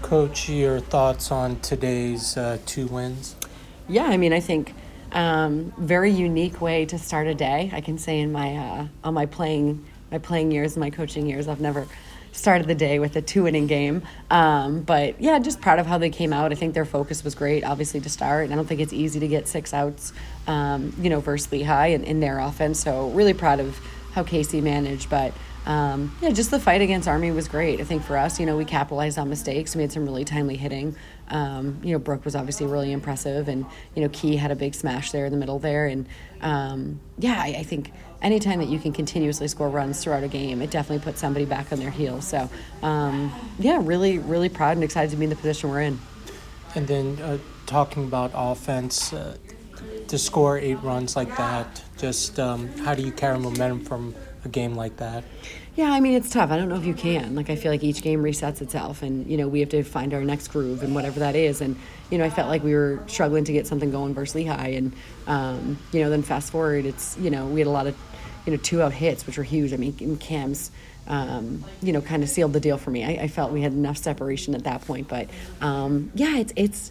Coach, your thoughts on today's two wins? Yeah, I mean, I think very unique way to start a day. I can say in my on my playing years and my coaching years, I've never started the day with a two-inning game. But yeah, just proud of how they came out. I think their focus was great, obviously to start. And I don't think it's easy to get 6 outs, versus Lehigh in their offense. So really proud of how Casey managed, but. Yeah, just the fight against Army was great. I think for us, we capitalized on mistakes. We had some really timely hitting. Brooke was obviously really impressive, and Key had a big smash there in the middle there. And yeah, I think anytime that you can continuously score runs throughout a game, it definitely puts somebody back on their heels. So yeah, really, really proud and excited to be in the position we're in. And then talking about offense, to score 8 runs like that, just how do you carry momentum from a game like that? Yeah, I mean, it's tough. I don't know if you can. I feel like each game resets itself, and, we have to find our next groove and whatever that is. And, I felt like we were struggling to get something going versus Lehigh. And, then fast forward, it's, we had a lot of, 2-out hits, which were huge. I mean, Cam's, kind of sealed the deal for me. I felt we had enough separation at that point. But, yeah,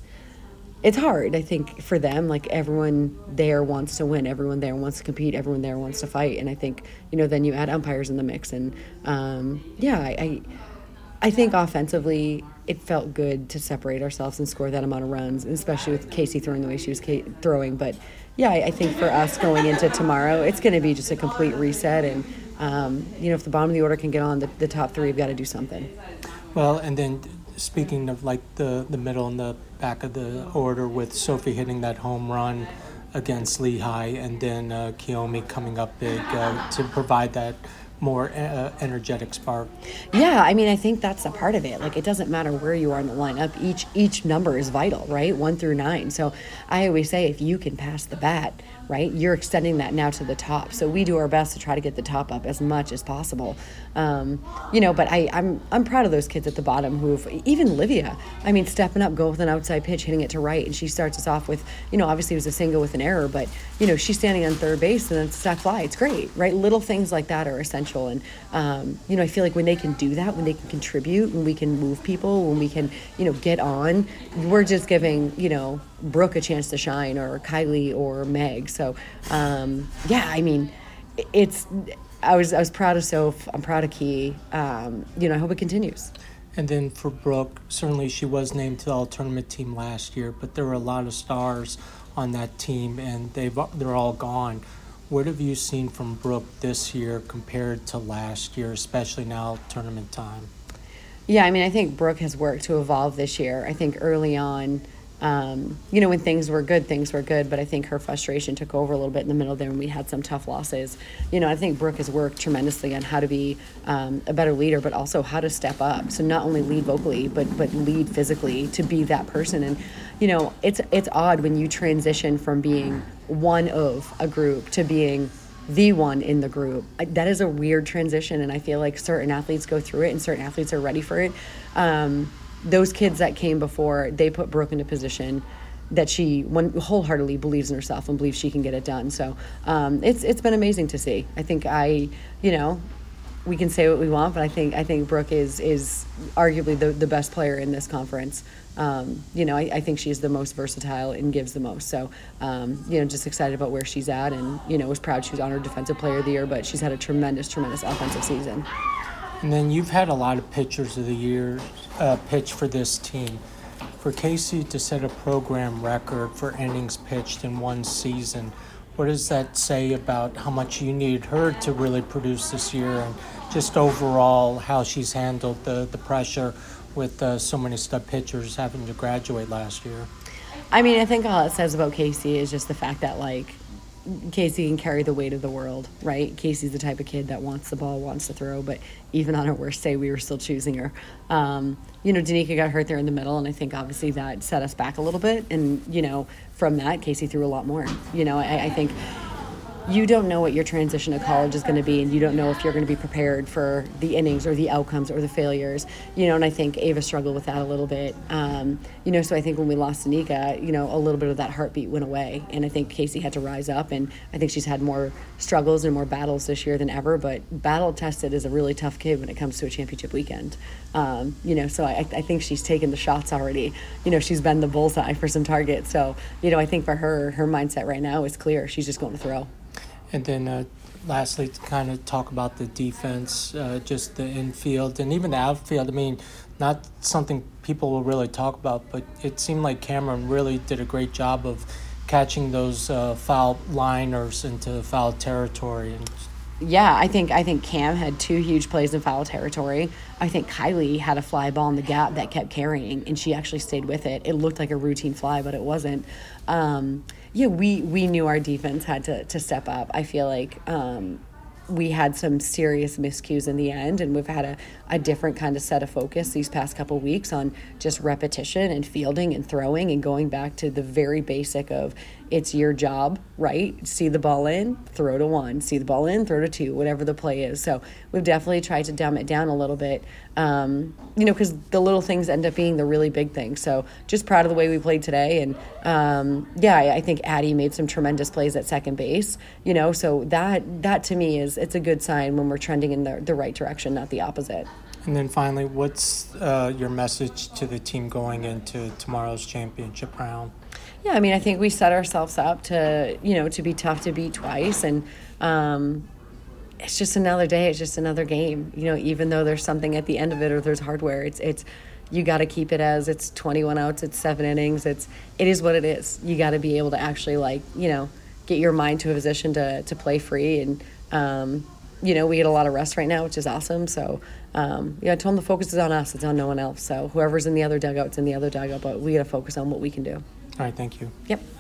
it's hard, I think, for them. Everyone there wants to win. Everyone there wants to compete. Everyone there wants to fight. And I think, then you add umpires in the mix. And, yeah, I think offensively it felt good to separate ourselves and score that amount of runs, especially with Casey throwing the way she was throwing. But, yeah, I think for us going into tomorrow, it's going to be just a complete reset. And, if the bottom of the order can get on, the top three have got to do something. Well, and then speaking of the middle and the back of the order, with Sophie hitting that home run against Lehigh, and then Kiyomi coming up big to provide that more energetic spark. Yeah, I mean, I think that's a part of it. It doesn't matter where you are in the lineup. Each number is vital, right? 1 through 9. So I always say, if you can pass the bat, right, you're extending that now to the top. So we do our best to try to get the top up as much as possible. But I'm proud of those kids at the bottom who've, even Livia, I mean, stepping up, go with an outside pitch, hitting it to right. And she starts us off with, obviously it was a single with an error, but, she's standing on third base and then it's a sac fly. It's great, right? Little things like that are essential. And, I feel like when they can do that, when they can contribute, when we can move people, when we can, get on, we're just giving, Brooke a chance to shine, or Kylie or Meg. So, yeah, I mean, I was proud of Soph. I'm proud of Key. I hope it continues. And then for Brooke, certainly she was named to the all-tournament team last year, but there were a lot of stars on that team, and they're all gone. What have you seen from Brooke this year compared to last year, especially now tournament time? Yeah, I mean, I think Brooke has worked to evolve this year. I think early on, when things were good, but I think her frustration took over a little bit in the middle there, and we had some tough losses. I think Brooke has worked tremendously on how to be a better leader, but also how to step up. So not only lead vocally, but lead physically, to be that person. And, it's odd when you transition from being one of a group to being the one in the group. That is a weird transition, and I feel like certain athletes go through it and certain athletes are ready for it. Those kids that came before, they put Brooke in a position that she wholeheartedly believes in herself and believes she can get it done. So it's been amazing to see. I think we can say what we want, but I think Brooke is arguably the best player in this conference. I think she's the most versatile and gives the most. So, just excited about where she's at, and, was proud she was honored Defensive Player of the Year, but she's had a tremendous, tremendous offensive season. And then you've had a lot of pitchers of the year pitch for this team. For Casey to set a program record for innings pitched in one season, what does that say about how much you needed her to really produce this year, and just overall how she's handled the pressure with so many stud pitchers having to graduate last year? I mean, I think all it says about Casey is just the fact that, Casey can carry the weight of the world, right? Casey's the type of kid that wants the ball, wants to throw, but even on her worst day, we were still choosing her. Danica got hurt there in the middle, and I think obviously that set us back a little bit. And, from that, Casey threw a lot more. I think you don't know what your transition to college is going to be, and you don't know if you're going to be prepared for the innings or the outcomes or the failures, and I think Ava struggled with that a little bit. So I think when we lost Anika, a little bit of that heartbeat went away, and I think Casey had to rise up, and I think she's had more struggles and more battles this year than ever, but battle tested is a really tough kid when it comes to a championship weekend. So I think she's taken the shots already. She's been the bullseye for some targets. So, I think for her mindset right now is clear. She's just going to throw. And then lastly, to kind of talk about the defense, just the infield and even the outfield. I mean, not something people will really talk about, but it seemed like Cameron really did a great job of catching those foul liners into foul territory. And yeah, I think Cam had 2 huge plays in foul territory. I think Kylie had a fly ball in the gap that kept carrying, and she actually stayed with it. It looked like a routine fly, but it wasn't. We knew our defense had to step up. I feel like we had some serious miscues in the end, and we've had a different kind of set of focus these past couple weeks on just repetition and fielding and throwing and going back to the very basic of it's your job, right? See the ball in, throw to 1. See the ball in, throw to 2, whatever the play is. So we've definitely tried to dumb it down a little bit, because the little things end up being the really big things. So just proud of the way we played today. And, I think Addie made some tremendous plays at second base, so that to me it's a good sign when we're trending in the right direction, not the opposite. And then finally, what's your message to the team going into tomorrow's championship round? Yeah, I think we set ourselves up to be tough to beat twice, and it's just another day. It's just another game. Even though there's something at the end of it or there's hardware, it's you got to keep it as it's 21 outs, it's 7 innings. It is what it is. You got to be able to actually get your mind to a position to play free, and we get a lot of rest right now, which is awesome. So, I told them the focus is on us. It's on no one else. So whoever's in the other dugout's in the other dugout, but we got to focus on what we can do. All right, thank you. Yep.